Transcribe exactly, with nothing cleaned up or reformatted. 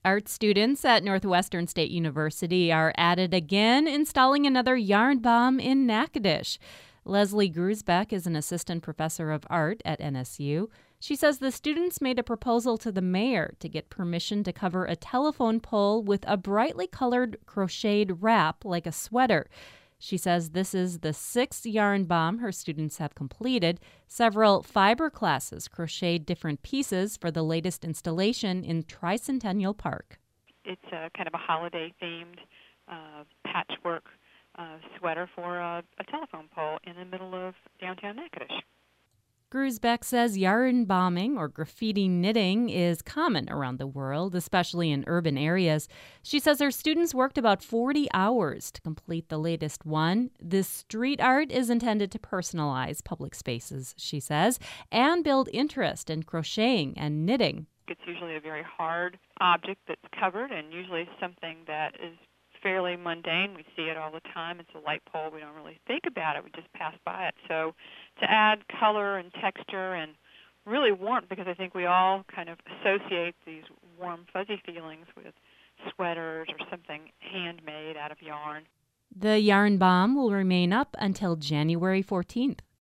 Art students at Northwestern State University are at it again, installing another yarn bomb in Natchitoches. Leslie Grusbeck is an assistant professor of art at N S U. She says the students made a proposal to the mayor to get permission to cover a telephone pole with a brightly colored crocheted wrap like a sweater. She says this is the sixth yarn bomb her students have completed. Several fiber classes crocheted different pieces for the latest installation in Tricentennial Park. It's a kind of a holiday-themed uh, patchwork uh, sweater for a, a telephone pole in the middle of downtown Natchitoches. Grusbeck says yarn bombing or graffiti knitting is common around the world, especially in urban areas. She says her students worked about forty hours to complete the latest one. This street art is intended to personalize public spaces, she says, and build interest in crocheting and knitting. It's usually a very hard object that's covered, and usually something that is fairly mundane. We see it all the time. It's a light pole. We don't really think about it. We just pass by it. So to add color and texture and really warmth, because I think we all kind of associate these warm, fuzzy feelings with sweaters or something handmade out of yarn. The yarn bomb will remain up until January fourteenth.